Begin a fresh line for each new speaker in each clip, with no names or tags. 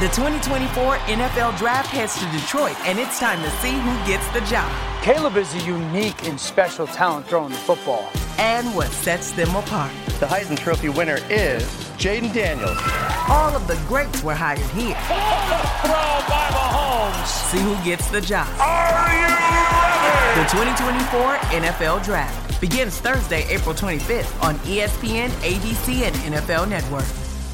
The 2024 NFL Draft heads to Detroit, and it's time to see who gets the job.
Caleb is a unique and special talent throwing the football.
And what sets them apart.
The Heisman Trophy winner is Jaden Daniels.
All of the greats were hired here.
Throw by Mahomes.
See who gets the job.
Are you ready?
The 2024 NFL Draft begins Thursday, April 25th on ESPN, ABC, and NFL Network.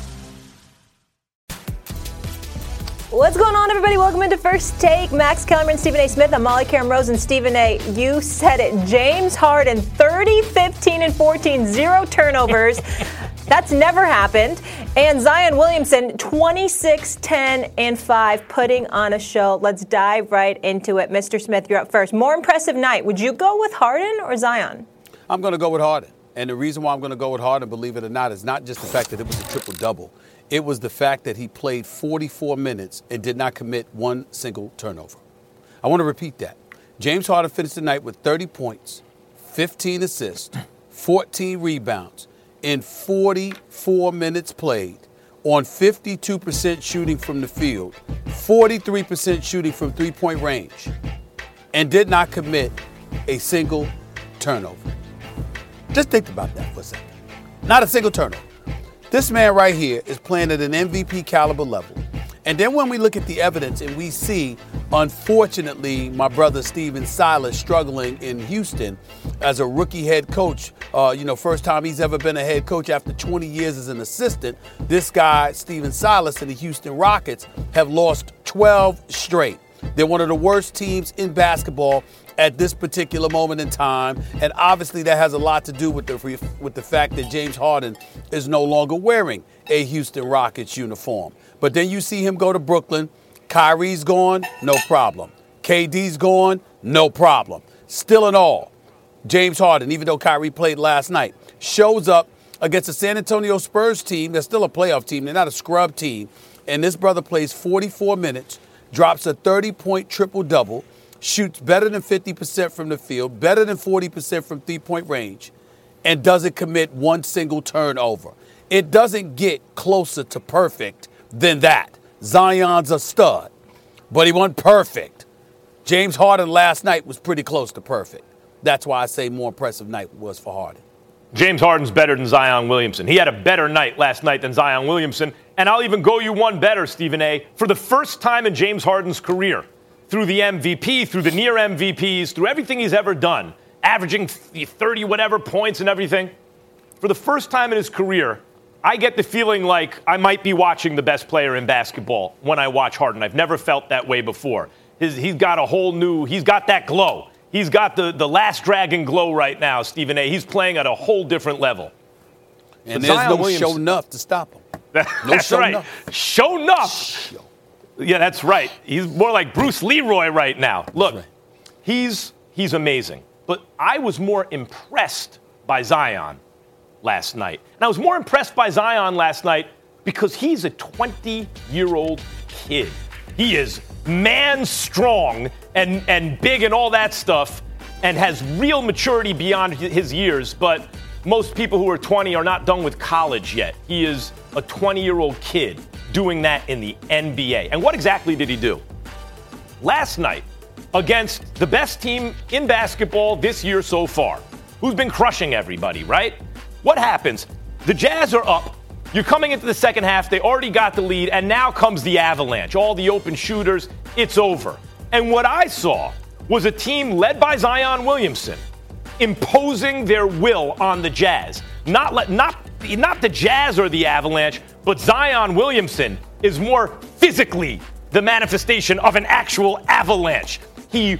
What's going on, everybody? Welcome into First Take. Max Kellerman, Stephen A. Smith. I'm Molly Karen Rose. And Stephen A., you said it. James Harden, 30, 15, and 14, 0 turnovers. That's never happened. And Zion Williamson, 26, 10, and 5, putting on a show. Let's dive right into it. Mr. Smith, you're up first. More impressive night. Would you go with Harden or Zion?
I'm going to go with Harden. And the reason why I'm going to go with Harden, believe it or not, is not just the fact that it was a triple-double. It was the fact that he played 44 minutes and did not commit one single turnover. I want to repeat that. James Harden finished the night with 30 points, 15 assists, 14 rebounds in 44 minutes played on 52% shooting from the field, 43% shooting from three-point range, and did not commit a single turnover. Just think about that for a second. Not a single turnover. This man right here is playing at an MVP caliber level. And then when we look at the evidence and we see, unfortunately, my brother Stephen Silas struggling in Houston as a rookie head coach, first time he's ever been a head coach after 20 years as an assistant. This guy, Stephen Silas, and the Houston Rockets have lost 12 straight. They're one of the worst teams in basketball at this particular moment in time, and obviously that has a lot to do with the fact that James Harden is no longer wearing a Houston Rockets uniform. But then you see him go to Brooklyn. Kyrie's gone, no problem. KD's gone, no problem. Still in all, James Harden, even though Kyrie played last night, shows up against a San Antonio Spurs team that's still a playoff team. They're not a scrub team. And this brother plays 44 minutes, drops a 30-point triple-double, shoots better than 50% from the field, better than 40% from three-point range, and doesn't commit one single turnover. It doesn't get closer to perfect than that. Zion's a stud, but he wasn't perfect. James Harden last night was pretty close to perfect. That's why I say more impressive night was for Harden.
James Harden's better than Zion Williamson. He had a better night last night than Zion Williamson. And I'll even go you one better, Stephen A. For the first time in James Harden's career, through the MVP, through the near MVPs, through everything he's ever done, averaging 30 whatever points and everything, for the first time in his career, I get the feeling like I might be watching the best player in basketball when I watch Harden. I've never felt that way before. He's got that glow. He's got the Last Dragon glow right now, Stephen A. He's playing at a whole different level.
And there's no show enough to stop him.
That's right. Show enough. Yeah, that's right. He's more like Bruce Leroy right now. Look,
right.
He's amazing. But I was more impressed by Zion last night. And I was more impressed by Zion last night because he's a 20-year-old kid. He is man strong and big and all that stuff and has real maturity beyond his years. But most people who are 20 are not done with college yet. He is a 20-year-old kid doing that in the NBA. And what exactly did he do? Last night, against the best team in basketball this year so far, who's been crushing everybody, right? What happens? The Jazz are up. You're coming into the second half. They already got the lead, and now comes the avalanche. All the open shooters. It's over. And what I saw was a team led by Zion Williamson imposing their will on the Jazz. Not the Jazz or the Avalanche, but Zion Williamson is more physically the manifestation of an actual avalanche. And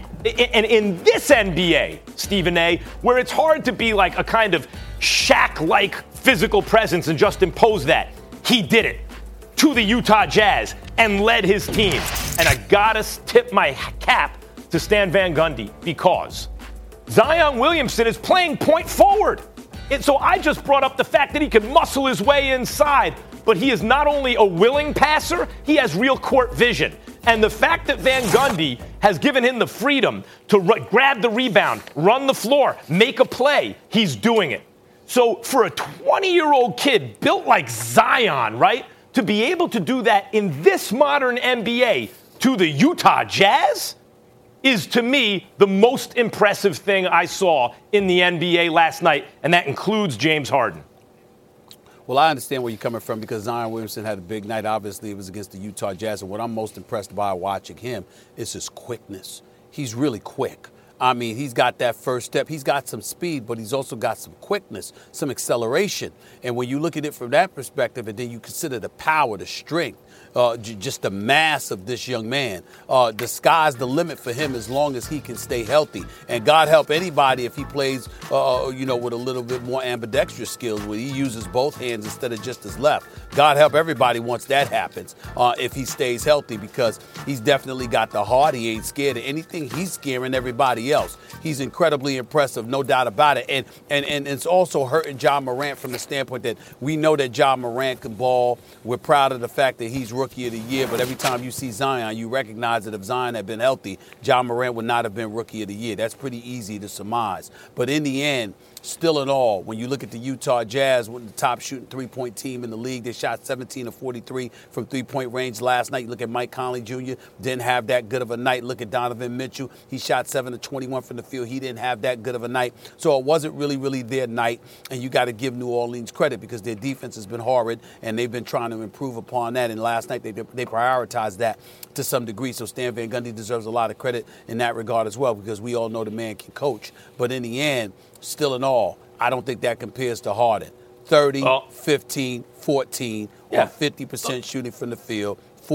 in this NBA, Stephen A., where it's hard to be like a kind of Shaq-like physical presence and just impose that, he did it to the Utah Jazz and led his team. And I gotta tip my cap to Stan Van Gundy because Zion Williamson is playing point forward. And so I just brought up the fact that he can muscle his way inside, but he is not only a willing passer, he has real court vision. And the fact that Van Gundy has given him the freedom to grab the rebound, run the floor, make a play, he's doing it. So for a 20-year-old kid built like Zion, right? to be able to do that in this modern NBA to the Utah Jazz is, to me, the most impressive thing I saw in the NBA last night, and that includes James Harden.
Well, I understand where you're coming from because Zion Williamson had a big night. Obviously, it was against the Utah Jazz, and what I'm most impressed by watching him is his quickness. He's really quick. I mean, he's got that first step. He's got some speed, but he's also got some quickness, some acceleration. And when you look at it from that perspective, and then you consider the power, the strength, just the mass of this young man, the sky's the limit for him as long as he can stay healthy. And God help anybody if he plays, with a little bit more ambidextrous skills, where he uses both hands instead of just his left. God help everybody once that happens, if he stays healthy, because he's definitely got the heart. He ain't scared of anything. He's scaring everybody else. He's incredibly impressive, no doubt about it. And it's also hurting Ja Morant from the standpoint that we know that Ja Morant can ball. We're proud of the fact that he's Rookie of the Year, but every time you see Zion, you recognize that if Zion had been healthy, Ja Morant would not have been Rookie of the Year. That's pretty easy to surmise. But in the end, still in all, when you look at the Utah Jazz, one of the top shooting three-point team in the league, they shot 17 of 43 from three-point range last night. You look at Mike Conley Jr., didn't have that good of a night. Look at Donovan Mitchell. He shot 7 of 21 from the field. He didn't have that good of a night. So it wasn't really their night, and you got to give New Orleans credit because their defense has been horrid, and they've been trying to improve upon that. And last night they prioritized that to some degree. So Stan Van Gundy deserves a lot of credit in that regard as well, because we all know the man can coach. But in the end, still in all, I don't think that compares to Harden. 30, 15, 14, on 50% shooting from the field,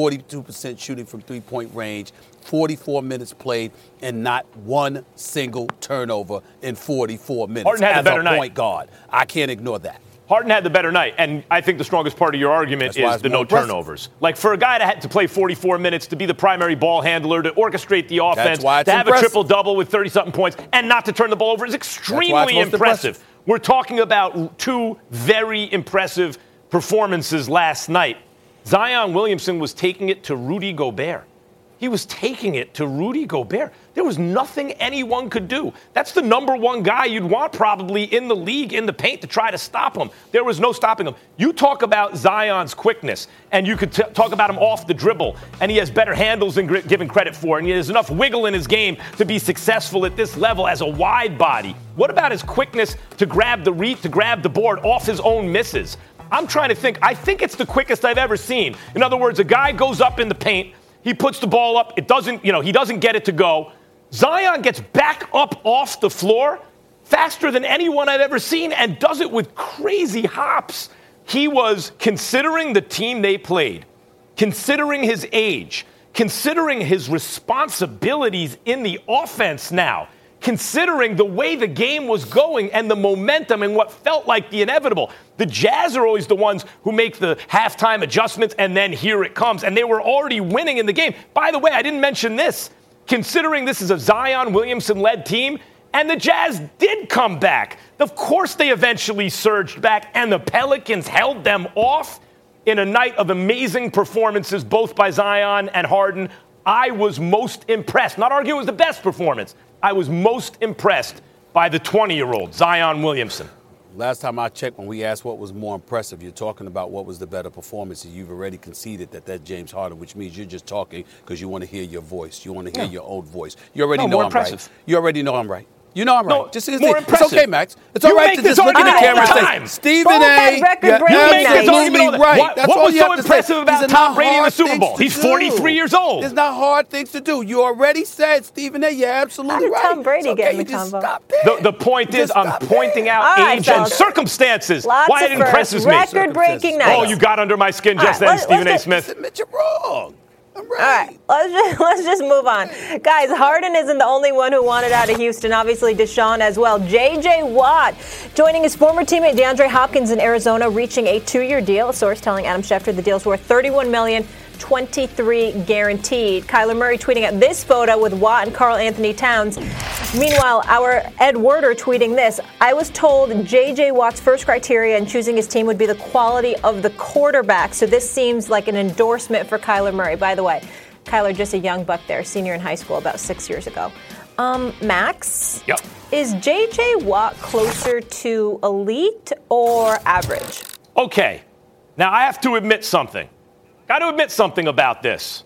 42% shooting from three-point range, 44 minutes played, and not one single turnover in 44 minutes.
Harden had a better night.
Point guard. I can't ignore that.
Harden had the better night, and I think the strongest part of your argument is the no turnovers. Like, for a guy to play 44 minutes, to be the primary ball handler, to orchestrate the offense, to have a triple-double with 30-something points, and not to turn the ball over is extremely impressive. We're talking about two very impressive performances last night. Zion Williamson was taking it to Rudy Gobert. He was taking it to Rudy Gobert. There was nothing anyone could do. That's the number one guy you'd want probably in the league, in the paint, to try to stop him. There was no stopping him. You talk about Zion's quickness, and you could talk about him off the dribble, and he has better handles than given credit for, and he has enough wiggle in his game to be successful at this level as a wide body. What about his quickness to grab the board off his own misses? I'm trying to think. I think it's the quickest I've ever seen. In other words, a guy goes up in the paint, he puts the ball up. It doesn't, he doesn't get it to go. Zion gets back up off the floor faster than anyone I've ever seen and does it with crazy hops. He was, considering the team they played, considering his age, considering his responsibilities in the offense now, considering the way the game was going and the momentum and what felt like the inevitable. The Jazz are always the ones who make the halftime adjustments, and then here it comes. And they were already winning in the game. By the way, I didn't mention this. Considering this is a Zion Williamson-led team, and the Jazz did come back. Of course they eventually surged back, and the Pelicans held them off in a night of amazing performances, both by Zion and Harden. I was most impressed. Not arguing it was the best performance. I was most impressed by the 20-year-old, Zion Williamson.
Last time I checked, when we asked what was more impressive, you're talking about what was the better performance, and you've already conceded that that's James Harden, which means you're just talking because you want to hear your voice. You want to hear your own voice. You already know I'm right. You already know I'm right. You know I'm right.
No, just it's
okay, Max. It's all right to just look in the camera and say, Stephen A. Absolutely right. That's
what
all
was
you
so
have to
impressive
say.
about Tom Brady in the Super Bowl? He's 43 years old.
It's not hard things to do. You already said, Stephen A. You're absolutely right.
How did Tom Brady get in the combo?
The point is, I'm pointing out age and circumstances. Why it impresses me.
Record-breaking night.
Oh, you got under my skin just then, Stephen A. Smith.
Admit you're wrong.
Right. All right, let's just move on. Guys, Harden isn't the only one who wanted out of Houston. Obviously, Deshaun as well. J.J. Watt joining his former teammate DeAndre Hopkins in Arizona, reaching a 2-year deal. A source telling Adam Schefter the deal's worth $31 million, 23 guaranteed. Kyler Murray tweeting at this photo with Watt and Karl Anthony Towns. Meanwhile, our Ed Werder tweeting this. I was told J.J. Watt's first criteria in choosing his team would be the quality of the quarterback. So this seems like an endorsement for Kyler Murray. By the way, Kyler, just a young buck there, senior in high school about 6 years ago. Max?
Yep.
Is J.J. Watt closer to elite or average?
Okay. Now, I have to admit something. Got to admit something about this.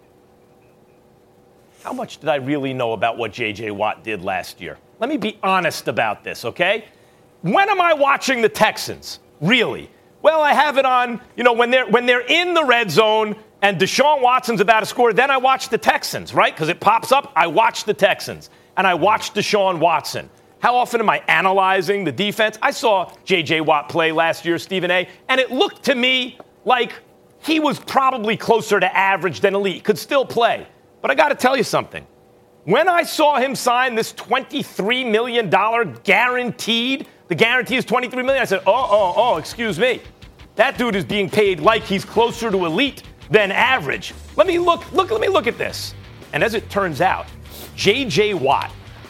How much did I really know about what J.J. Watt did last year? Let me be honest about this, okay? When am I watching the Texans? Really? Well, I have it on, when they're in the red zone and Deshaun Watson's about to score, then I watch the Texans, right? Because it pops up, I watch the Texans. And I watch Deshaun Watson. How often am I analyzing the defense? I saw J.J. Watt play last year, Stephen A., and it looked to me like he was probably closer to average than elite, could still play. But I got to tell you something. When I saw him sign this $23 million guaranteed, the guarantee is $23 million, I said, excuse me. That dude is being paid like he's closer to elite than average. Let me look at this. And as it turns out, J.J. Watt,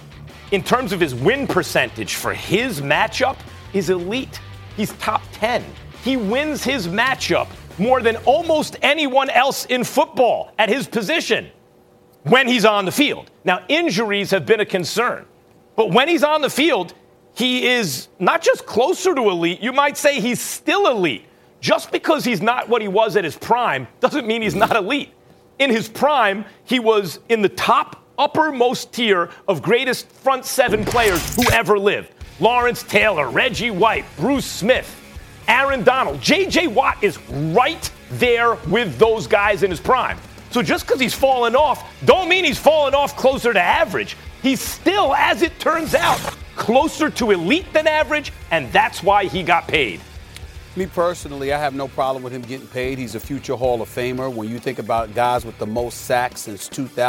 in terms of his win percentage for his matchup, is elite. He's top 10. He wins his matchup more than almost anyone else in football at his position when he's on the field. Now, injuries have been a concern, but when he's on the field, he is not just closer to elite, you might say he's still elite. Just because he's not what he was at his prime doesn't mean he's not elite. In his prime, he was in the top uppermost tier of greatest front seven players who ever lived. Lawrence Taylor, Reggie White, Bruce Smith, Aaron Donald. J.J. Watt is right there with those guys in his prime. So just because he's fallen off, don't mean he's fallen off closer to average. He's still, as it turns out, closer to elite than average, and that's why he got paid.
Me personally, I have no problem with him getting paid. He's a future Hall of Famer. When you think about guys with the most sacks since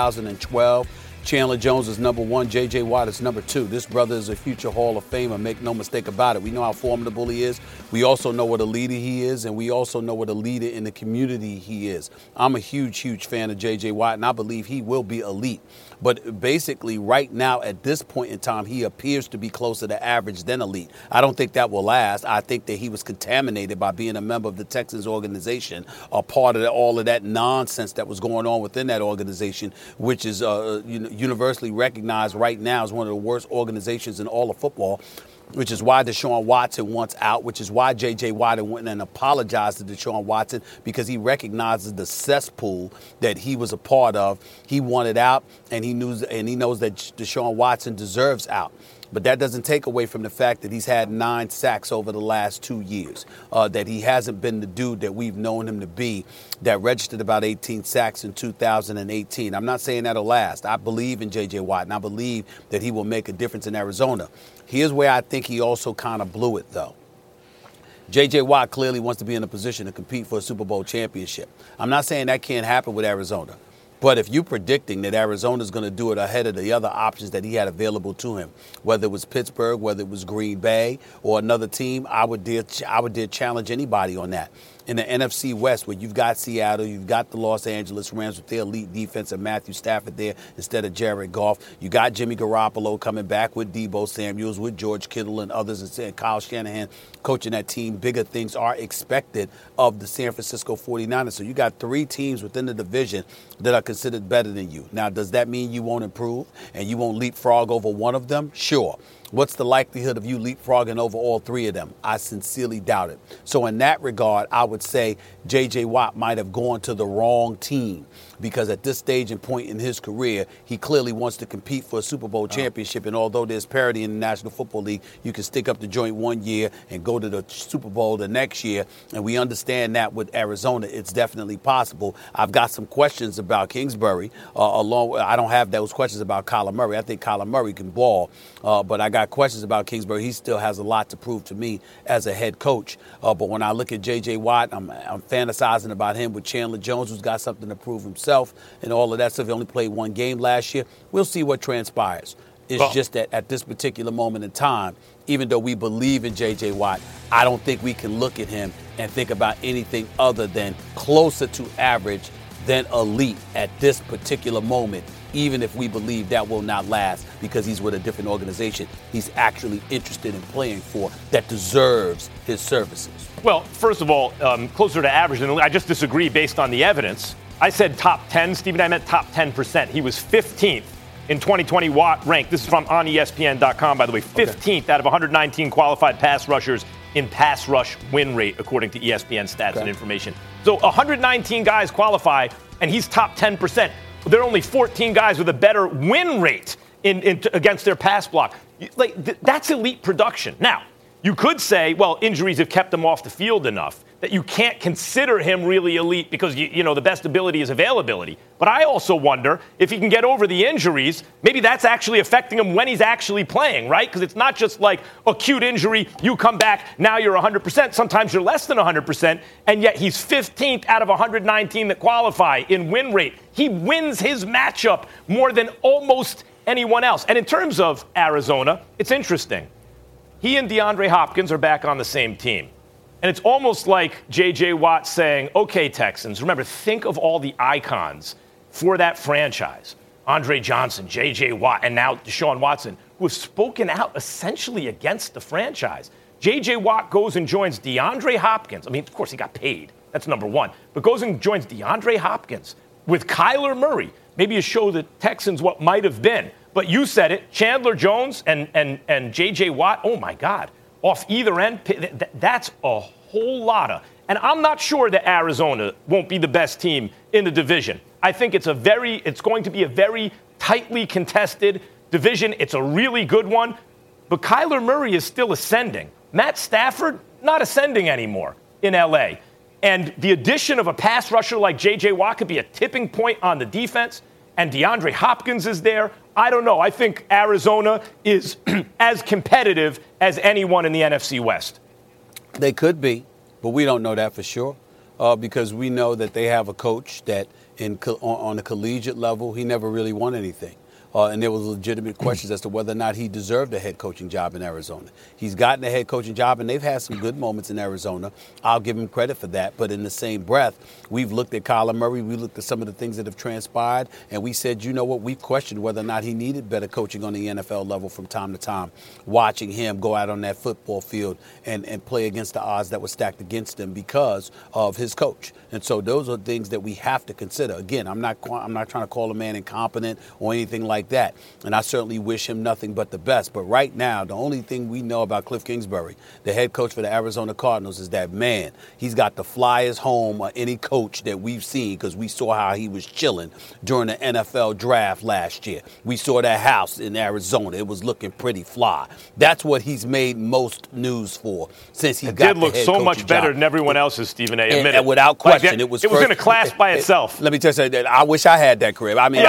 2012, Chandler Jones is number one. J.J. Watt is number two. This brother is a future Hall of Famer. Make no mistake about it. We know how formidable he is. We also know what a leader he is, and we also know what a leader in the community he is. I'm a huge, huge fan of J.J. Watt, and I believe he will be elite. But basically, right now, at this point in time, he appears to be closer to average than elite. I don't think that will last. I think that he was contaminated by being a member of the Texans organization, a part of all of that nonsense that was going on within that organization, which is universally recognized right now as one of the worst organizations in all of football, which is why Deshaun Watson wants out, which is why J.J. Watt went and apologized to Deshaun Watson, because he recognizes the cesspool that he was a part of. He wanted out, and he knows that Deshaun Watson deserves out. But that doesn't take away from the fact that he's had 9 sacks over the last 2 years, that he hasn't been the dude that we've known him to be, that registered about 18 sacks in 2018. I'm not saying that'll last. I believe in J.J. Watt, and I believe that he will make a difference in Arizona. Here's where I think he also kind of blew it, though. J.J. Watt clearly wants to be in a position to compete for a Super Bowl championship. I'm not saying that can't happen with Arizona. But if you're predicting that Arizona's going to do it ahead of the other options that he had available to him, whether it was Pittsburgh, whether it was Green Bay, or another team, I would dare challenge anybody on that. In the NFC West, where you've got Seattle, you've got the Los Angeles Rams with their elite defense and Matthew Stafford there instead of Jared Goff. You got Jimmy Garoppolo coming back with Deebo Samuels, with George Kittle and others, and Kyle Shanahan coaching that team. Bigger things are expected of the San Francisco 49ers. So you got 3 teams within the division that are considered better than you. Now, does that mean you won't improve and you won't leapfrog over one of them? Sure. What's the likelihood of you leapfrogging over all 3 of them? I sincerely doubt it. So in that regard, I would say J.J. Watt might have gone to the wrong team, because at this stage and point in his career, he clearly wants to compete for a Super Bowl championship. And although there's parity in the National Football League, you can stick up the joint one year and go to the Super Bowl the next year. And we understand that with Arizona, it's definitely possible. I've got some questions about Kingsbury. I don't have those questions about Kyler Murray. I think Kyler Murray can ball, but I got questions about Kingsbury. He still has a lot to prove to me as a head coach. But when I look at J.J. Watt, I'm fantasizing about him with Chandler Jones, who's got something to prove himself and all of that stuff. He only played 1 game last year. We'll see what transpires. It's just that at this particular moment in time, even though we believe in J.J. Watt, I don't think we can look at him and think about anything other than closer to average than elite at this particular moment, even if we believe that will not last because he's with a different organization he's actually interested in playing for that deserves his services.
Well, first of all, closer to average than elite. I just disagree based on the evidence. I said top 10, Stephen. I meant top 10%. He was 15th in 2020 Watt ranked. This is from on ESPN.com, by the way. 15th out of 119 qualified pass rushers in pass rush win rate, according to ESPN stats and information. So 119 guys qualify, and he's top 10%. There are only 14 guys with a better win rate against their pass block. That's elite production. Now, you could say, well, injuries have kept him off the field enough that you can't consider him really elite because, the best ability is availability. But I also wonder if he can get over the injuries, maybe that's actually affecting him when he's actually playing, right? Because it's not just like acute injury, you come back, now you're 100%. Sometimes you're less than 100%, and yet he's 15th out of 119 that qualify in win rate. He wins his matchup more than almost anyone else. And in terms of Arizona, it's interesting. He and DeAndre Hopkins are back on the same team. And it's almost like J.J. Watt saying, okay, Texans, remember, think of all the icons for that franchise. Andre Johnson, J.J. Watt, and now Deshaun Watson, who have spoken out essentially against the franchise. J.J. Watt goes and joins DeAndre Hopkins. I mean, of course, he got paid. That's number one. But goes and joins DeAndre Hopkins with Kyler Murray. Maybe a show the Texans what might have been. But you said it, Chandler Jones and J.J. Watt, oh, my God. Off either end, that's a whole lot of. And I'm not sure that Arizona won't be the best team in the division. I think it's going to be a very tightly contested division. It's a really good one. But Kyler Murray is still ascending. Matt Stafford, not ascending anymore in L.A. And the addition of a pass rusher like J.J. Watt could be a tipping point on the defense. And DeAndre Hopkins is there. I don't know. I think Arizona is as competitive as anyone in the NFC West.
They could be, but we don't know that for sure because we know that they have a coach that on a collegiate level, he never really won anything. And there was legitimate questions as to whether or not he deserved a head coaching job in Arizona. He's gotten a head coaching job, and they've had some good moments in Arizona. I'll give him credit for that. But in the same breath, we've looked at Kyler Murray. We looked at some of the things that have transpired, and we said, you know what, we've questioned whether or not he needed better coaching on the NFL level from time to time, watching him go out on that football field and play against the odds that were stacked against him because of his coach. And so those are things that we have to consider. Again, I'm not trying to call a man incompetent or anything like that. And I certainly wish him nothing but the best. But right now, the only thing we know about Cliff Kingsbury, the head coach for the Arizona Cardinals, is that, man, he's got the flyest home of any coach that we've seen because we saw how he was chilling during the NFL draft last year. We saw that house in Arizona. It was looking pretty fly. That's what he's made most news for since he got the head coaching job. It did look so much
better than everyone else's, Stephen A. Admit it.
Without question. It was
in a class by itself.
Let me tell you that I wish I had that crib. I mean,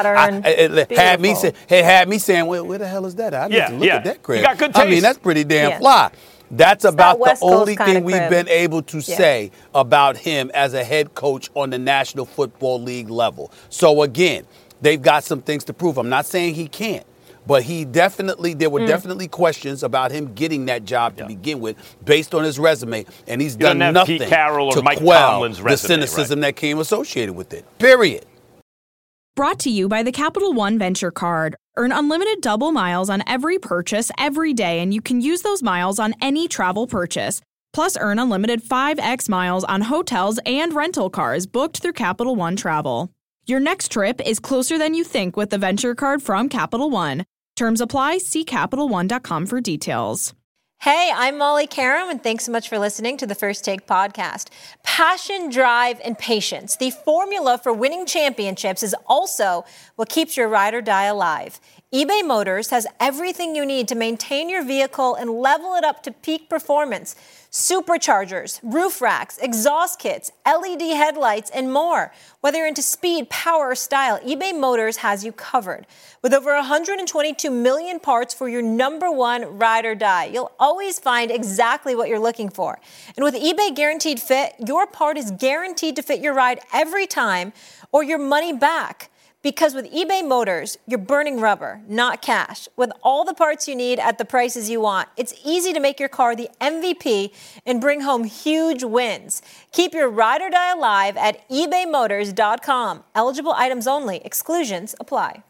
it had me saying, where the hell is that? I need to look at that crib.
You got good taste.
I mean, that's pretty damn fly. That's about the only thing we've been able to say about him as a head coach on the National Football League level. So, again, they've got some things to prove. I'm not saying he can't. But there were definitely questions about him getting that job to begin with based on his resume. And he's done nothing
Pete Carroll or
to
Mike
quell
Tomlin's resume,
the cynicism that came associated with it. Period.
Brought to you by the Capital One Venture Card. Earn unlimited double miles on every purchase every day, and you can use those miles on any travel purchase. Plus, earn unlimited 5x miles on hotels and rental cars booked through Capital One Travel. Your next trip is closer than you think with the Venture Card from Capital One. Terms apply. See CapitalOne.com for details.
Hey, I'm Molly Karam, and thanks so much for listening to the First Take podcast. Passion, drive, and patience. The formula for winning championships is also what keeps your ride or die alive. eBay Motors has everything you need to maintain your vehicle and level it up to peak performance. Superchargers, roof racks, exhaust kits, LED headlights, and more. Whether you're into speed, power, or style, eBay Motors has you covered. With over 122 million parts for your number one ride or die, you'll always find exactly what you're looking for. And with eBay Guaranteed Fit, your part is guaranteed to fit your ride every time or your money back. Because with eBay Motors, you're burning rubber, not cash. With all the parts you need at the prices you want, it's easy to make your car the MVP and bring home huge wins. Keep your ride or die alive at ebaymotors.com. Eligible items only. Exclusions apply.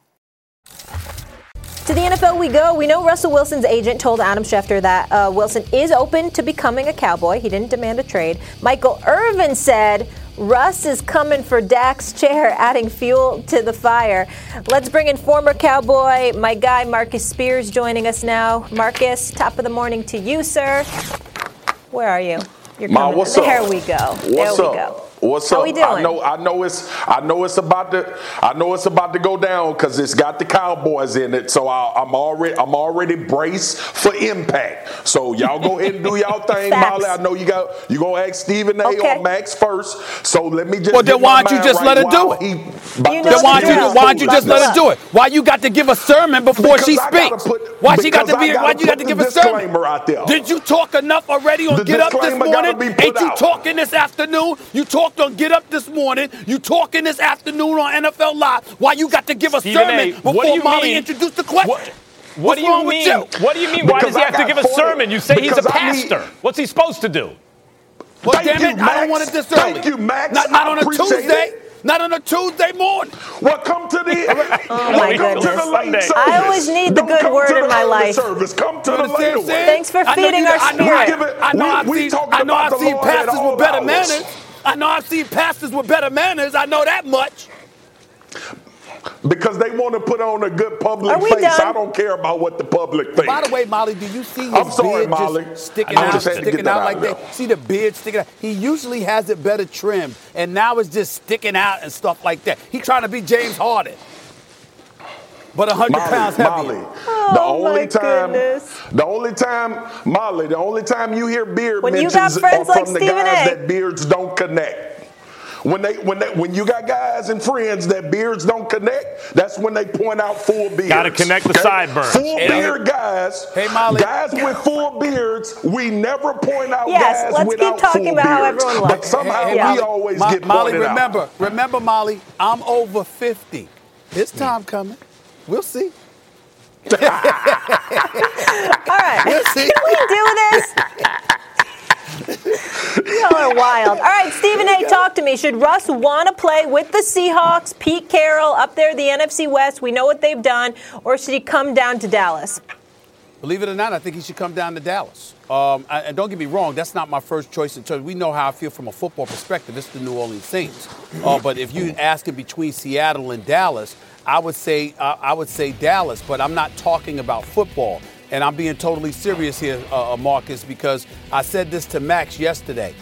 To the NFL we go. We know Russell Wilson's agent told Adam Schefter that Wilson is open to becoming a Cowboy. He didn't demand a trade. Michael Irvin said Russ is coming for Dak's chair, adding fuel to the fire. Let's bring in former Cowboy, my guy Marcus Spears, joining us now. Marcus, top of the morning to you, sir. Where are you? You're
Ma,
coming.
what's up?
There we go.
What's
there
up?
we go.
What's
How
up?
we doing?
I know it's about to go down because it's got the Cowboys in it. So I'm already braced for impact. So y'all go ahead and do y'all thing, Molly. I know you gonna ask Stephen A. or Max first. So let me just.
Well, then why don't you just let her do it? Then why don't you just let her do it? Why you got to give a sermon before she speaks? Why you got to give a sermon?
Out there.
Did you talk enough already on Get Up this morning? Ain't you talking this afternoon? You talked on Get Up this morning. You talking this afternoon on NFL Live. Why you got to give a sermon before Molly introduced the question?
What do you mean? What do you mean? Why does he have to give a sermon? You say he's a pastor. What's he supposed to do?
Well, damn it, I don't want it this early.
Thank you, Max.
Not on a Tuesday. Not on a Tuesday morning.
Well, come to the.
Oh my goodness! I always need the good word in my life.
Come to the later one.
Thanks for feeding our spirit.
I know I've seen pastors with better manners. I know I've seen pastors with better manners. I know that much.
Because they want to put on a good public face. Done? I don't care about what the public thinks.
By the way, Molly, do you see his beard just sticking out like that? See the beard sticking out? He usually has it better trimmed, and now it's just sticking out and stuff like that. He's trying to be James Harden, but 100 pounds heavier.
Molly, the only time you hear beard
when
mentions
you got friends
are
like
from the
Stephen
guys
A.
that beards don't connect. When you got guys and friends that beards don't connect, that's when they point out full beards.
Got to connect the sideburns.
Full beard guys.
Hey, Molly.
Guys with full beards, we never point out
guys
without
keep talking
full
about how
beards.
everyone looks.
But somehow we always get
Molly,
pointed out.
Remember, Molly, I'm over 50. It's time coming. We'll see.
All right.
We'll see.
Can we do this? Y'all are wild. All right, Stephen A., talk to me. Should Russ want to play with the Seahawks, Pete Carroll up there, the NFC West? We know what they've done. Or should he come down to Dallas?
Believe it or not, I think he should come down to Dallas. And don't get me wrong, that's not my first choice in terms. We know how I feel from a football perspective. It's the New Orleans Saints. But if you ask him between Seattle and Dallas, I would say Dallas. But I'm not talking about football. And I'm being totally serious here, Marcus, because I said this to Max yesterday.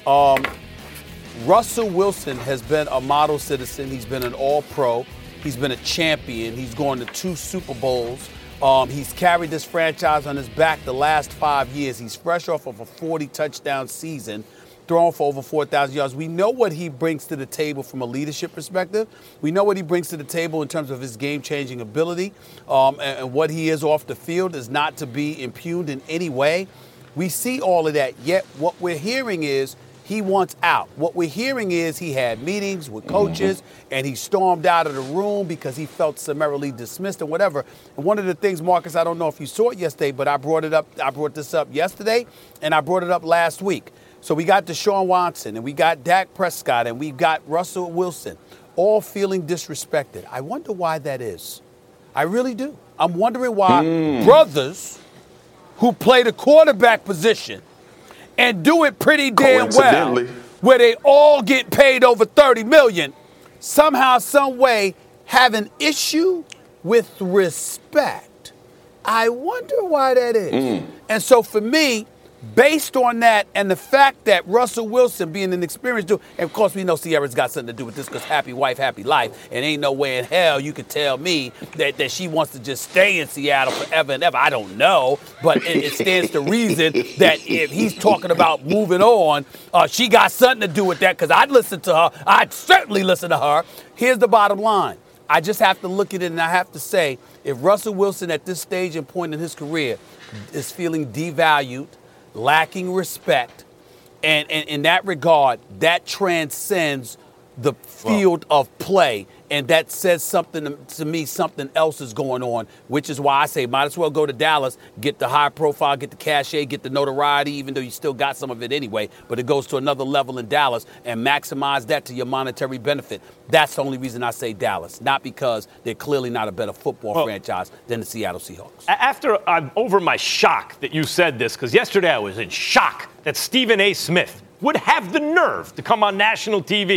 Russell Wilson has been a model citizen. He's been an all-pro. He's been a champion. He's gone to 2 Super Bowls. He's carried this franchise on his back the last 5 years. He's fresh off of a 40-touchdown season, thrown for over 4,000 yards. We know what he brings to the table from a leadership perspective. We know what he brings to the table in terms of his game-changing ability. And what he is off the field is not to be impugned in any way. We see all of that, yet what we're hearing is he wants out. What we're hearing is he had meetings with coaches and he stormed out of the room because he felt summarily dismissed and whatever. And one of the things, Marcus, I don't know if you saw it yesterday, but I brought this up yesterday and I brought it up last week. So we got Deshaun Watson and we got Dak Prescott and we got Russell Wilson all feeling disrespected. I wonder why that is. I really do. I'm wondering why brothers who play the quarterback position and do it pretty damn well, where they all get paid over $30 million, somehow, some way have an issue with respect. I wonder why that is. And so for me, based on that and the fact that Russell Wilson being an experienced dude, and of course we know Sierra's got something to do with this because happy wife, happy life, and ain't no way in hell you could tell me that she wants to just stay in Seattle forever and ever. I don't know, but it stands to reason that if he's talking about moving on, she got something to do with that because I'd listen to her. I'd certainly listen to her. Here's the bottom line. I just have to look at it and I have to say, if Russell Wilson at this stage and point in his career is feeling devalued, lacking respect, and in that regard, that transcends the field of play, and that says something to me, something else is going on, which is why I say might as well go to Dallas, get the high profile, get the cachet, get the notoriety, even though you still got some of it anyway, but it goes to another level in Dallas, and maximize that to your monetary benefit. That's the only reason I say Dallas, not because they're clearly not a better football franchise than the Seattle Seahawks.
After I'm over my shock that you said this, because yesterday I was in shock that Stephen A. Smith would have the nerve to come on national TV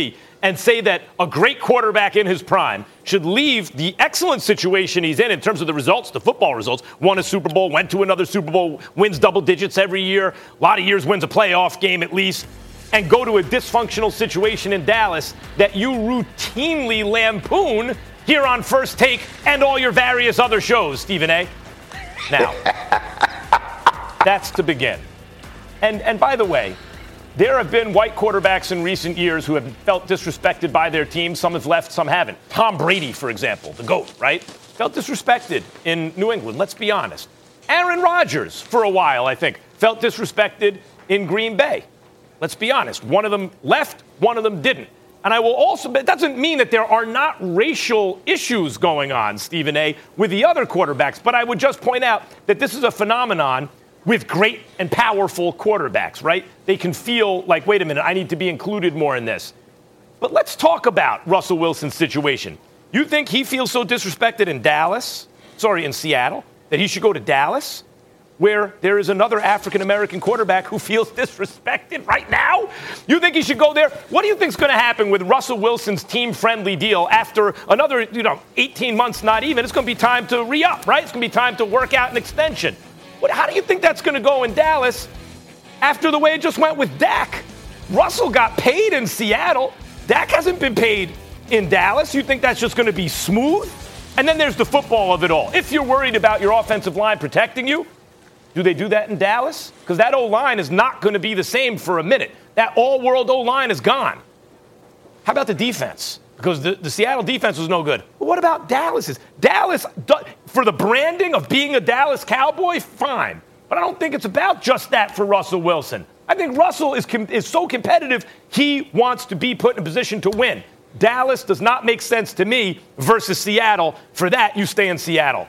and say that a great quarterback in his prime should leave the excellent situation he's in terms of the results, the football results, won a Super Bowl, went to another Super Bowl, wins double digits every year, a lot of years wins a playoff game at least, and go to a dysfunctional situation in Dallas that you routinely lampoon here on First Take and all your various other shows, Stephen A. Now, that's to begin. And by the way, there have been white quarterbacks in recent years who have felt disrespected by their team. Some have left, some haven't. Tom Brady, for example, the GOAT, right? Felt disrespected in New England, let's be honest. Aaron Rodgers, for a while, I think, felt disrespected in Green Bay. Let's be honest. One of them left, one of them didn't. And I will also, it doesn't mean that there are not racial issues going on, Stephen A., with the other quarterbacks, but I would just point out that this is a phenomenon with great and powerful quarterbacks, right? They can feel like, wait a minute, I need to be included more in this. But let's talk about Russell Wilson's situation. You think he feels so disrespected in Seattle, that he should go to Dallas, where there is another African-American quarterback who feels disrespected right now? You think he should go there? What do you think is going to happen with Russell Wilson's team-friendly deal after another, 18 months, not even? It's going to be time to re-up, right? It's going to be time to work out an extension. How do you think that's going to go in Dallas after the way it just went with Dak? Russell got paid in Seattle. Dak hasn't been paid in Dallas. You think that's just going to be smooth? And then there's the football of it all. If you're worried about your offensive line protecting you, do they do that in Dallas? Because that O-line is not going to be the same for a minute. That all-world O-line is gone. How about the defense? Because the Seattle defense was no good. But what about Dallas's? Dallas, for the branding of being a Dallas Cowboy, fine. But I don't think it's about just that for Russell Wilson. I think Russell is so competitive, he wants to be put in a position to win. Dallas does not make sense to me versus Seattle. For that, you stay in Seattle.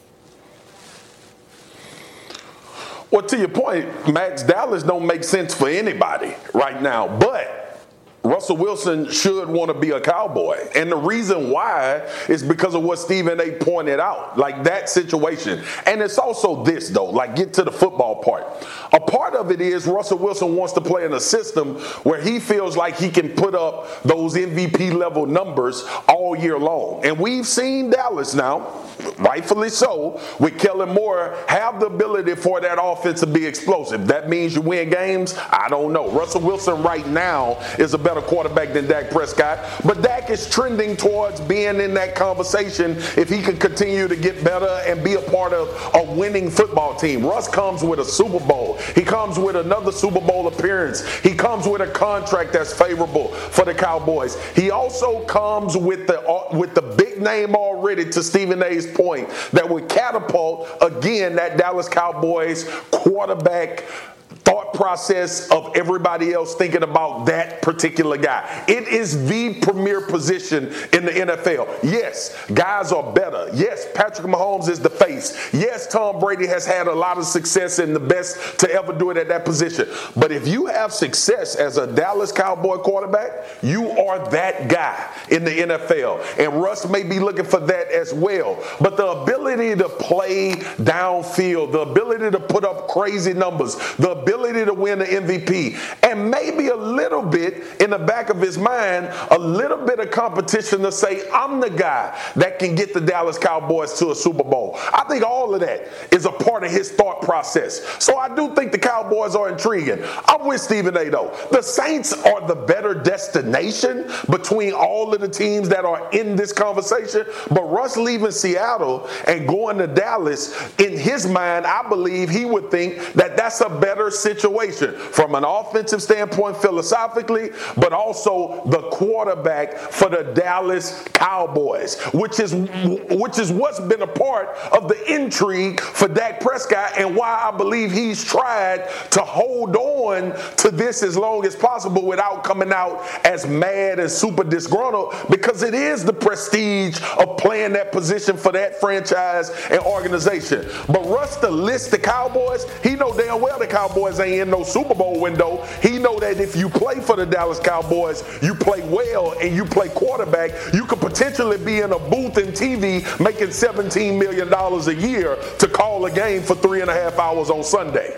Well, to your point, Max, Dallas don't make sense for anybody right now. But Russell Wilson should want to be a Cowboy. And the reason why is because of what Stephen A. pointed out, like that situation. And it's also this, though, like get to the football part. A part of it is Russell Wilson wants to play in a system where he feels like he can put up those MVP level numbers all year long. And we've seen Dallas now, rightfully so, with Kellen Moore, have the ability for that offense to be explosive. That means you win games? I don't know. Russell Wilson right now is a better quarterback than Dak Prescott, but Dak is trending towards being in that conversation if he can continue to get better and be a part of a winning football team. Russ comes with a Super Bowl. He comes with another Super Bowl appearance. He comes with a contract that's favorable for the Cowboys. He also comes with the big name already, to Stephen A's point, that would catapult, again, that Dallas Cowboys quarterback thought process of everybody else thinking about that particular guy. It is the premier position in the NFL. Yes, guys are better. Yes, Patrick Mahomes is the face. Yes, Tom Brady has had a lot of success and the best to ever do it at that position. But if you have success as a Dallas Cowboy quarterback, you are that guy in the NFL. And Russ may be looking for that as well. But the ability to play downfield, the ability to put up crazy numbers, the ability to win the MVP, and maybe a little bit in the back of his mind, a little bit of competition to say, I'm the guy that can get the Dallas Cowboys to a Super Bowl. I think all of that is a part of his thought process. So I do think the Cowboys are intriguing. I'm with Stephen A. though. The Saints are the better destination between all of the teams that are in this conversation, but Russ leaving Seattle and going to Dallas, in his mind, I believe he would think that that's a better situation from an offensive standpoint philosophically, but also the quarterback for the Dallas Cowboys, which is what's been a part of the intrigue for Dak Prescott and why I believe he's tried to hold on to this as long as possible without coming out as mad and super disgruntled, because it is the prestige of playing that position for that franchise and organization. But Russ to list the Cowboys, he know damn well the Cowboys ain't in no Super Bowl window. He know that if you play for the Dallas Cowboys, you play well and you play quarterback, you could potentially be in a booth in TV making $17 million a year to call a game for 3.5 hours on Sunday.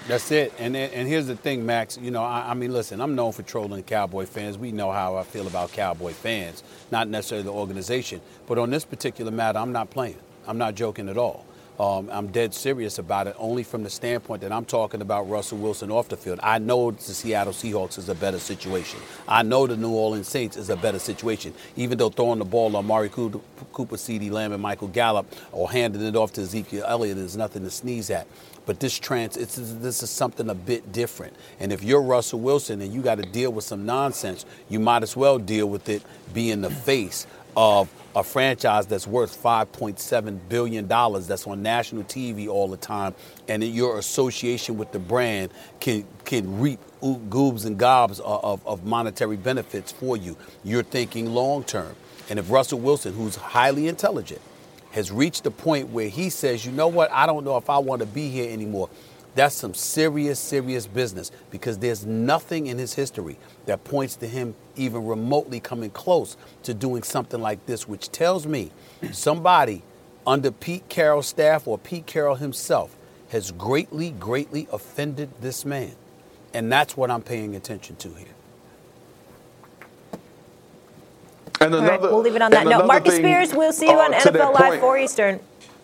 That's it. And here's the thing, Max. You know, I mean, listen, I'm known for trolling Cowboy fans. We know how I feel about Cowboy fans, not necessarily the organization. But on this particular matter, I'm not playing. I'm not joking at all. I'm dead serious about it, only from the standpoint that I'm talking about Russell Wilson off the field. I know the Seattle Seahawks is a better situation. I know the New Orleans Saints is a better situation. Even though throwing the ball on Amari Cooper, CeeDee Lamb, and Michael Gallup, or handing it off to Ezekiel Elliott is nothing to sneeze at. But this is something a bit different. And if you're Russell Wilson and you got to deal with some nonsense, you might as well deal with it being the face of a franchise that's worth $5.7 billion, that's on national TV all the time, and your association with the brand can reap goobs and gobs of monetary benefits for you. You're thinking long term. And if Russell Wilson, who's highly intelligent, has reached the point where he says, you know what, I don't know if I want to be here anymore, that's some serious, serious business, because there's nothing in his history that points to him even remotely coming close to doing something like this, which tells me somebody under Pete Carroll's staff or Pete Carroll himself has greatly, greatly offended this man. And that's what I'm paying attention to here.
And
all right, we'll leave it on that note. Marcus Spears, we'll see you on NFL Live 4 Eastern.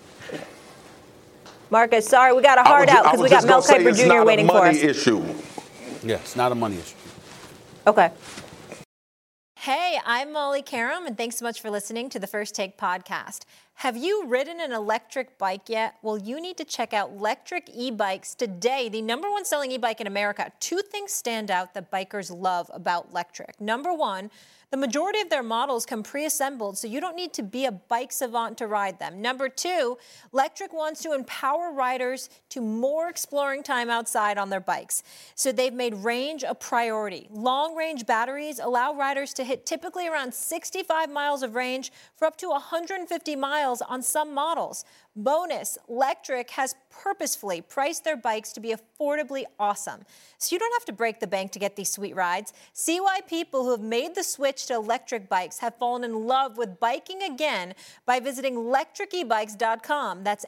Marcus, sorry, we got a hard out because we got Mel Kiper Jr. waiting for us.
Issue.
Yeah, it's not a money issue.
Okay. Hey, I'm Molly Karam, and thanks so much for listening to the First Take podcast. Have you ridden an electric bike yet? Well, you need to check out Lectric E-Bikes today, the #1 selling e-bike in America. 2 things stand out that bikers love about Lectric. Number 1, the majority of their models come pre-assembled, so you don't need to be a bike savant to ride them. Number 2, Lectric wants to empower riders to more exploring time outside on their bikes. So they've made range a priority. Long-range batteries allow riders to hit typically around 65 miles of range for up to 150 miles on some models. Bonus, Lectric has purposefully priced their bikes to be affordably awesome. So you don't have to break the bank to get these sweet rides. See why people who have made the switch to electric bikes have fallen in love with biking again by visiting lectricebikes.com. That's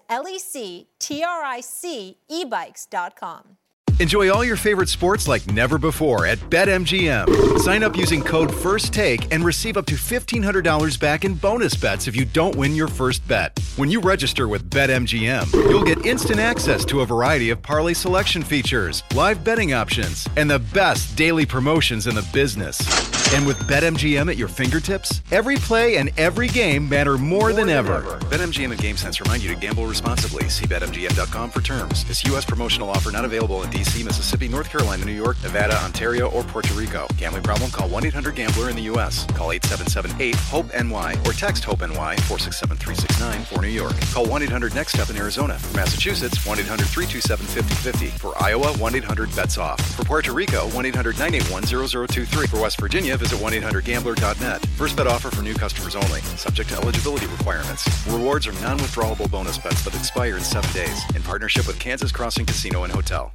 LECTRIC ebikes.com.
Enjoy all your favorite sports like never before at BetMGM. Sign up using code FIRSTTAKE and receive up to $1,500 back in bonus bets if you don't win your first bet. When you register with BetMGM, you'll get instant access to a variety of parlay selection features, live betting options, and the best daily promotions in the business. And with BetMGM at your fingertips, every play and every game matter more than ever. BetMGM and GameSense remind you to gamble responsibly. See BetMGM.com for terms. This U.S. promotional offer not available in D.C., Mississippi, North Carolina, New York, Nevada, Ontario, or Puerto Rico. Gambling problem? Call 1-800-GAMBLER in the U.S. Call 877-8-HOPE-NY or text HOPE-NY 467-369 for New York. Call 1-800-NEXT-STEP in Arizona. For Massachusetts, 1-800-327-5050. For Iowa, 1-800-BETS-OFF. For Puerto Rico, 1-800-981-0023. For West Virginia, visit 1-800-GAMBLER.net. First bet offer for new customers only. Subject to eligibility requirements. Rewards are non-withdrawable bonus bets that expire in 7 days. In partnership with Kansas Crossing Casino and Hotel.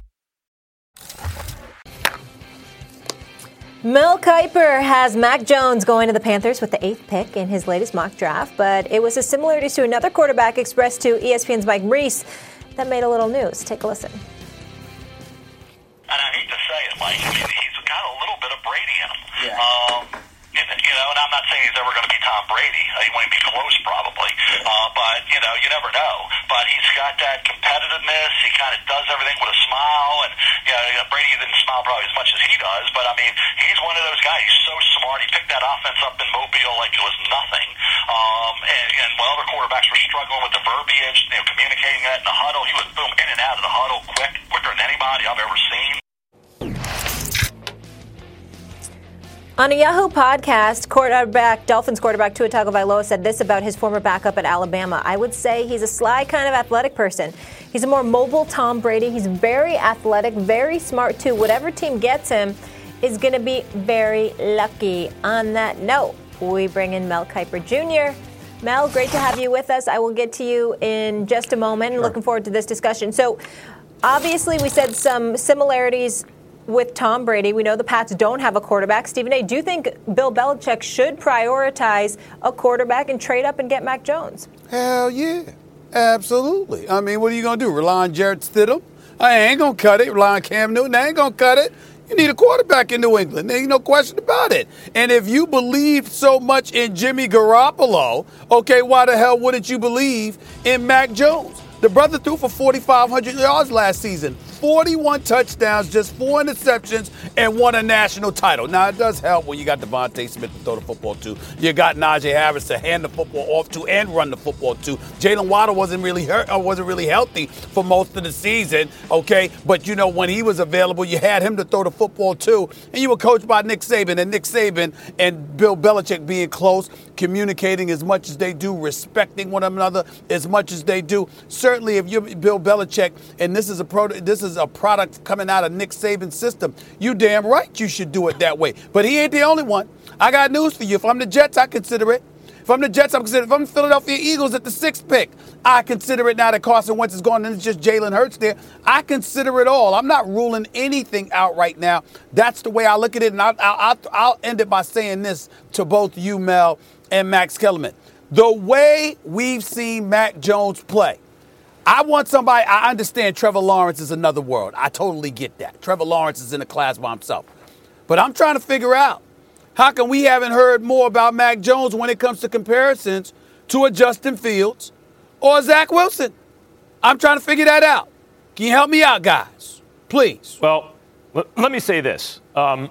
Mel Kiper has Mac Jones going to the Panthers with the 8th pick in his latest mock draft, but it was a similarity to another quarterback expressed to ESPN's Mike Reese that made a little news. Take a listen.
And I hate to say it, Mike, I mean, he's got a little bit of Brady in him.
Yeah.
You know, and I'm not saying he's ever going to be Tom Brady. He won't be close, probably. But, you know, you never know. But he's got that competitiveness. He kind of does everything with a smile. And, you know, Brady didn't smile probably as much as he does. But, I mean, he's one of those guys. He's so smart. He picked that offense up in Mobile like it was nothing. And while other quarterbacks were struggling with the verbiage, you know, communicating that in the huddle, he was, boom, in and out of the huddle quicker than anybody I've ever seen.
On a Yahoo podcast, Dolphins quarterback Tua Tagovailoa said this about his former backup at Alabama. I would say he's a sly kind of athletic person. He's a more mobile Tom Brady. He's very athletic, very smart too. Whatever team gets him is going to be very lucky. On that note, we bring in Mel Kiper Jr. Mel, great to have you with us. I will get to you in just a moment. Sure. Looking forward to this discussion. So, obviously, we said some similarities with Tom Brady. We know the Pats don't have a quarterback. Stephen A., do you think Bill Belichick should prioritize a quarterback and trade up and get Mac Jones?
Hell yeah. Absolutely. I mean, what are you going to do? Rely on Jarrett Stidham? I ain't going to cut it. Rely on Cam Newton. I ain't going to cut it. You need a quarterback in New England. There ain't no question about it. And if you believed so much in Jimmy Garoppolo, okay, why the hell wouldn't you believe in Mac Jones? The brother threw for 4,500 yards last season. 41 touchdowns, just 4 interceptions, and won a national title. Now, it does help when you got Devontae Smith to throw the football to. You got Najee Harris to hand the football off to and run the football to. Jalen Waddle wasn't really healthy for most of the season, okay? But, you know, when he was available, you had him to throw the football to. And you were coached by Nick Saban. And Nick Saban and Bill Belichick being close, communicating as much as they do, respecting one another as much as they do. Certainly, if you're Bill Belichick and this is a product coming out of Nick Saban's system, you damn right you should do it that way. But he ain't the only one. I got news for you. If I'm the Jets, I consider it. If I'm the Jets, I'm considering it. If I'm the Philadelphia Eagles at the 6th pick, I consider it now that Carson Wentz is gone and it's just Jalen Hurts there. I consider it all. I'm not ruling anything out right now. That's the way I look at it. And I'll end it by saying this to both you, Mel, and Max Kellerman. The way we've seen Mac Jones play, I want somebody, I understand Trevor Lawrence is another world. I totally get that. Trevor Lawrence is in a class by himself. But I'm trying to figure out, how come we haven't heard more about Mac Jones when it comes to comparisons to a Justin Fields or a Zach Wilson? I'm trying to figure that out. Can you help me out, guys? Please.
Well, let me say this.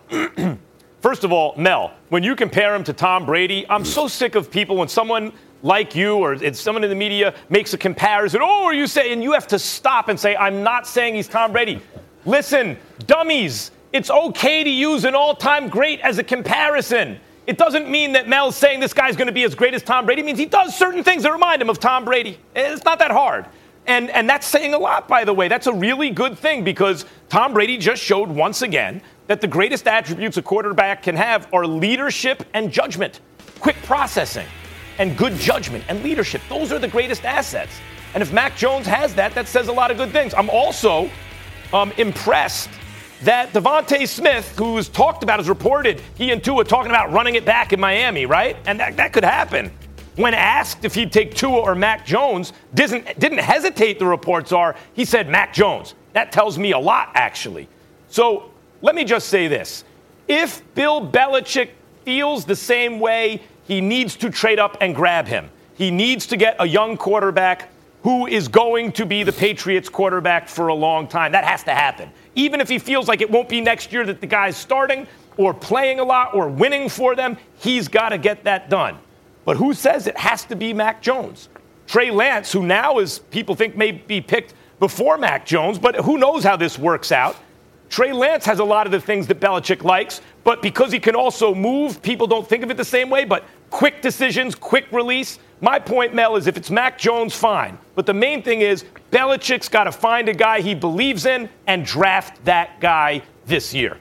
First of all, Mel, when you compare him to Tom Brady, I'm so sick of people when someone like you or someone in the media makes a comparison. Oh, you say, and you have to stop and say, I'm not saying he's Tom Brady. Listen, dummies, it's okay to use an all-time great as a comparison. It doesn't mean that Mel's saying this guy's going to be as great as Tom Brady. It means he does certain things that remind him of Tom Brady. It's not that hard. And that's saying a lot, by the way. That's a really good thing because Tom Brady just showed once again that the greatest attributes a quarterback can have are leadership and judgment, quick processing, and good judgment and leadership. Those are the greatest assets. And if Mac Jones has that, that says a lot of good things. I'm also impressed that Devontae Smith, who's talked about, is reported, he and Tua talking about running it back in Miami, right? And that could happen. When asked if he'd take Tua or Mac Jones, didn't hesitate, the reports are. He said Mac Jones. That tells me a lot, actually. So let me just say this. If Bill Belichick feels the same way, he needs to trade up and grab him. He needs to get a young quarterback who is going to be the Patriots quarterback for a long time. That has to happen. Even if he feels like it won't be next year that the guy's starting or playing a lot or winning for them, he's got to get that done. But who says it has to be Mac Jones? Trey Lance, who now is, people think, may be picked before Mac Jones, but who knows how this works out. Trey Lance has a lot of the things that Belichick likes, but because he can also move, people don't think of it the same way, but quick decisions, quick release. My point, Mel, is if it's Mac Jones, fine. But the main thing is Belichick's got to find a guy he believes in and draft that guy this year.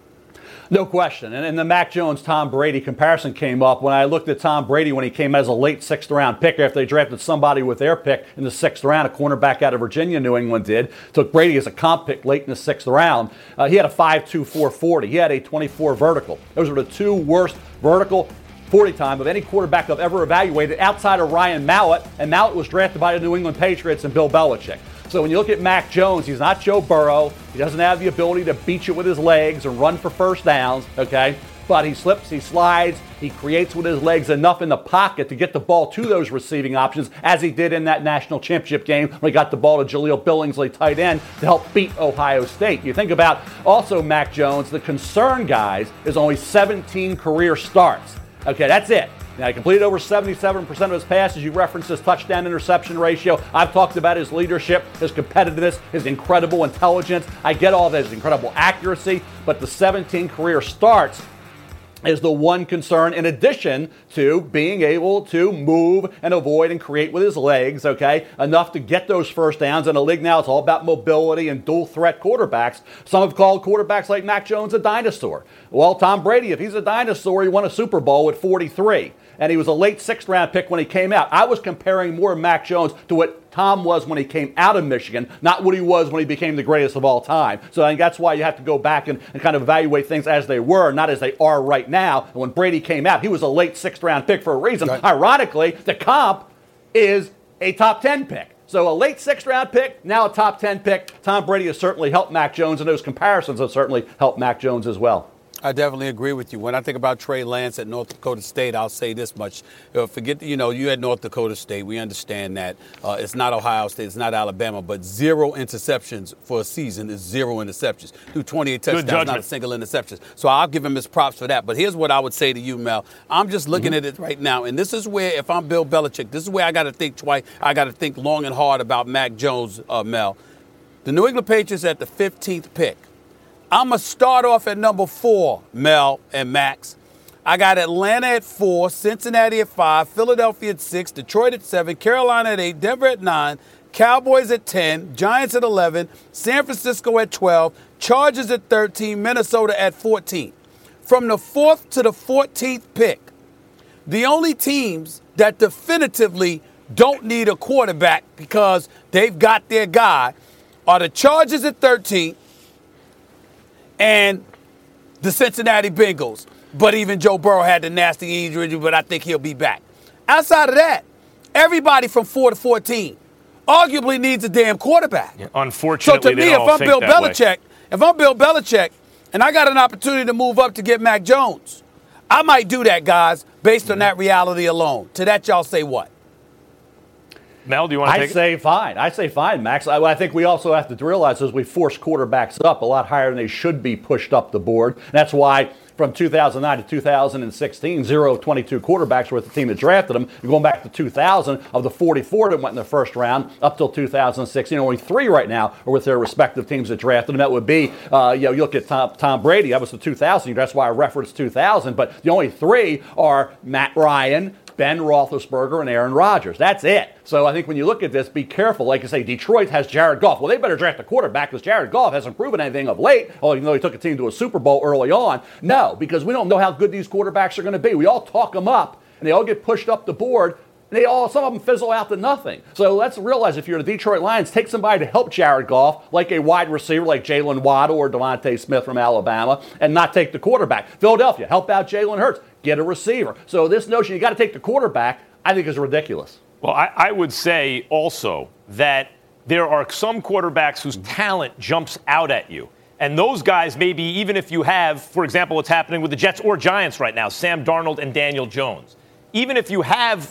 No question. And the Mac Jones-Tom Brady comparison came up when I looked at Tom Brady when he came as a late 6th-round pick after they drafted somebody with their pick in the 6th round, a cornerback out of Virginia, New England did. Took Brady as a comp pick late in the 6th round. He had a 5.2 4.40. He had a 24 vertical. Those were the two worst vertical 40 time of any quarterback I've ever evaluated outside of Ryan Mallett, and Mallett was drafted by the New England Patriots and Bill Belichick. So when you look at Mac Jones, he's not Joe Burrow. He doesn't have the ability to beat you with his legs and run for first downs, okay? But he slips, he slides, he creates with his legs enough in the pocket to get the ball to those receiving options, as he did in that national championship game when he got the ball to Jaleel Billingsley, tight end, to help beat Ohio State. You think about also Mac Jones, the concern, guys, is only 17 career starts. Okay, that's it. Now, he completed over 77% of his passes. You referenced his touchdown-interception ratio. I've talked about his leadership, his competitiveness, his incredible intelligence. I get all that, his incredible accuracy, but the 17 career starts is the one concern, in addition to being able to move and avoid and create with his legs, okay, enough to get those first downs. In a league now, it's all about mobility and dual threat quarterbacks. Some have called quarterbacks like Mac Jones a dinosaur. Well, Tom Brady, if he's a dinosaur, he won a Super Bowl with 43. And he was a late 6th round pick when he came out. I was comparing more Mac Jones to what Tom was when he came out of Michigan, not what he was when he became the greatest of all time. So I think that's why you have to go back and kind of evaluate things as they were, not as they are right now. And when Brady came out, he was a late 6th round pick for a reason. Right. Ironically, the comp is a top 10 pick. So a late 6th round pick, now a top 10 pick. Tom Brady has certainly helped Mac Jones, and those comparisons have certainly helped Mac Jones as well.
I definitely agree with you. When I think about Trey Lance at North Dakota State, I'll say this much. Forget, you had North Dakota State. We understand that. It's not Ohio State. It's not Alabama. But 0 interceptions for a season is 0 interceptions. Do 28 touchdowns, not a single interception. So I'll give him his props for that. But here's what I would say to you, Mel. I'm just looking at it right now. And this is where, if I'm Bill Belichick, this is where I got to think twice. I got to think long and hard about Mac Jones, Mel. The New England Patriots at the 15th pick. I'm going to start off at number 4, Mel and Max. I got Atlanta at 4, Cincinnati at 5, Philadelphia at 6, Detroit at 7, Carolina at 8, Denver at 9, Cowboys at 10, Giants at 11, San Francisco at 12, Chargers at 13, Minnesota at 14. From the 4th to the 14th pick, the only teams that definitively don't need a quarterback because they've got their guy are the Chargers at 13, and the Cincinnati Bengals. But even Joe Burrow had the nasty injury, but I think he'll be back. Outside of that, everybody from 4 to 14 arguably needs a damn quarterback.
Yeah, unfortunately,
so to me, if I'm Bill Belichick and I got an opportunity to move up to get Mac Jones, I might do that, guys, based on that reality alone. To that, y'all say what?
Mel, do you want to take it?
I say fine, Max. I think we also have to realize as we force quarterbacks up a lot higher than they should be pushed up the board. That's why from 2009 to 2016, 0 of 22 quarterbacks were with the team that drafted them. You're going back to 2000, of the 44 that went in the first round up till 2016, only 3 right now are with their respective teams that drafted them. That would be, you look at Tom Brady, that was the 2000. That's why I referenced 2000. But the only 3 are Matt Ryan, Ben Roethlisberger, and Aaron Rodgers. That's it. So I think when you look at this, be careful. Like you say, Detroit has Jared Goff. Well, they better draft a quarterback because Jared Goff hasn't proven anything of late. Even though he took a team to a Super Bowl early on. No, because we don't know how good these quarterbacks are going to be. We all talk them up, and they all get pushed up the board. Some of them fizzle out to nothing. So let's realize if you're the Detroit Lions, take somebody to help Jared Goff, like a wide receiver like Jalen Waddle or Devontae Smith from Alabama, and not take the quarterback. Philadelphia, help out Jalen Hurts. Get a receiver. So this notion you got to take the quarterback, I think is ridiculous.
Well, I would say also that there are some quarterbacks whose talent jumps out at you. And those guys, maybe even if you have, for example, what's happening with the Jets or Giants right now, Sam Darnold and Daniel Jones. Even if you have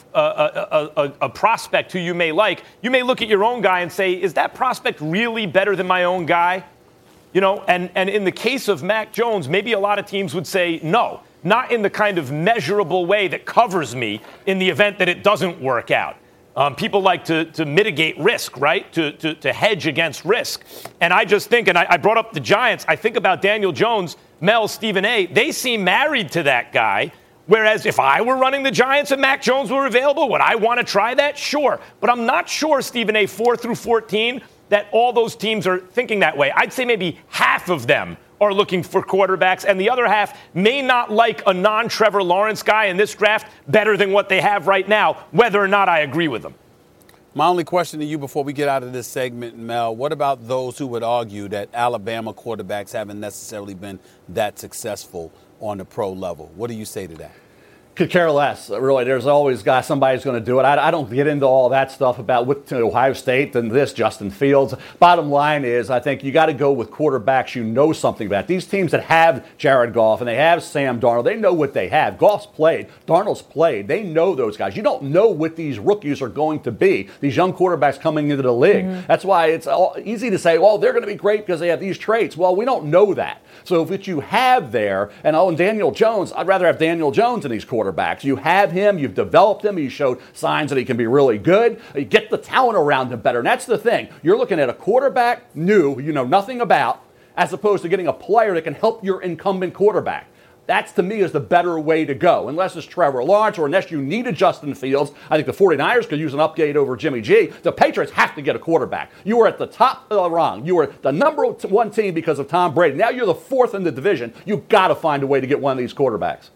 a prospect who you may like, you may look at your own guy and say, is that prospect really better than my own guy? And in the case of Mac Jones, maybe a lot of teams would say no. Not in the kind of measurable way that covers me in the event that it doesn't work out. People like to mitigate risk, right? To hedge against risk. And I just think, and I brought up the Giants, I think about Daniel Jones, Mel, Stephen A. They seem married to that guy. Whereas if I were running the Giants and Mac Jones were available, would I want to try that? Sure. But I'm not sure, Stephen A., 4 through 14, that all those teams are thinking that way. I'd say maybe half of them are looking for quarterbacks, and the other half may not like a non-Trevor Lawrence guy in this draft better than what they have right now, whether or not I agree with them.
My only question to you before we get out of this segment, Mel, what about those who would argue that Alabama quarterbacks haven't necessarily been that successful on the pro level? What do you say to that?
Could care less. Really, there's always somebody's going to do it. I don't get into all that stuff about with Ohio State and this, Justin Fields. Bottom line is, I think you got to go with quarterbacks you know something about. These teams that have Jared Goff and they have Sam Darnold, they know what they have. Goff's played. Darnold's played. They know those guys. You don't know what these rookies are going to be, these young quarterbacks coming into the league. Mm-hmm. That's why it's easy to say, well, they're going to be great because they have these traits. Well, we don't know that. So if what you have there, and Daniel Jones, I'd rather have Daniel Jones in these quarterbacks. You have him, you've developed him, he showed signs that he can be really good. You get the talent around him better. And that's the thing. You're looking at a quarterback new, you know nothing about, as opposed to getting a player that can help your incumbent quarterback. That's, to me, is the better way to go. Unless it's Trevor Lawrence or unless you need a Justin Fields. I think the 49ers could use an upgrade over Jimmy G. The Patriots have to get a quarterback. You were at the top of the rung. You were the number 1 team because of Tom Brady. Now you're the 4th in the division. You've got to find a way to get one of these quarterbacks.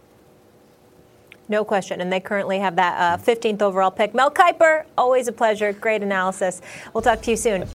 No question. And they currently have that 15th overall pick. Mel Kiper, always a pleasure. Great analysis. We'll talk to you soon.